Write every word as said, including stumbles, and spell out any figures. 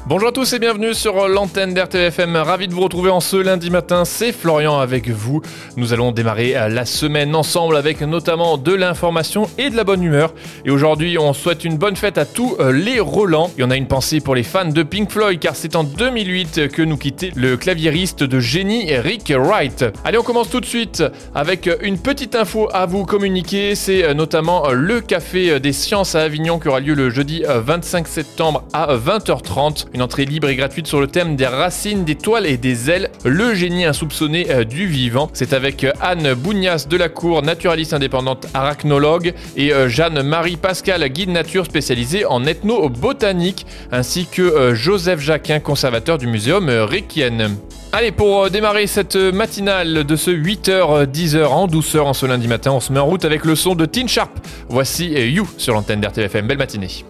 Bonjour à tous et bienvenue sur l'antenne d'R T F M. Ravi de vous retrouver en ce lundi matin, c'est Florian avec vous. Nous allons démarrer la semaine ensemble avec notamment de l'information et de la bonne humeur. Et aujourd'hui, on souhaite une bonne fête à tous les Roland. Et on a une pensée pour les fans de Pink Floyd car c'est en deux mille huit que nous quittait le claviériste de génie Rick Wright. Allez, on commence tout de suite avec une petite info à vous communiquer. C'est notamment le Café des Sciences à Avignon qui aura lieu le jeudi vingt-cinq septembre à vingt heures trente. Une entrée libre et gratuite sur le thème des racines, des toiles et des ailes, le génie insoupçonné du vivant. C'est avec Anne Bougnas Delacour, naturaliste indépendante arachnologue, et Jeanne-Marie Pascal, guide nature spécialisée en ethnobotanique, ainsi que Joseph Jacquin, conservateur du muséum Requien. Allez, pour démarrer cette matinale de ce huit heures dix en douceur en ce lundi matin, on se met en route avec le son de Tin Sharp. Voici You sur l'antenne d'R T F M. Belle matinée.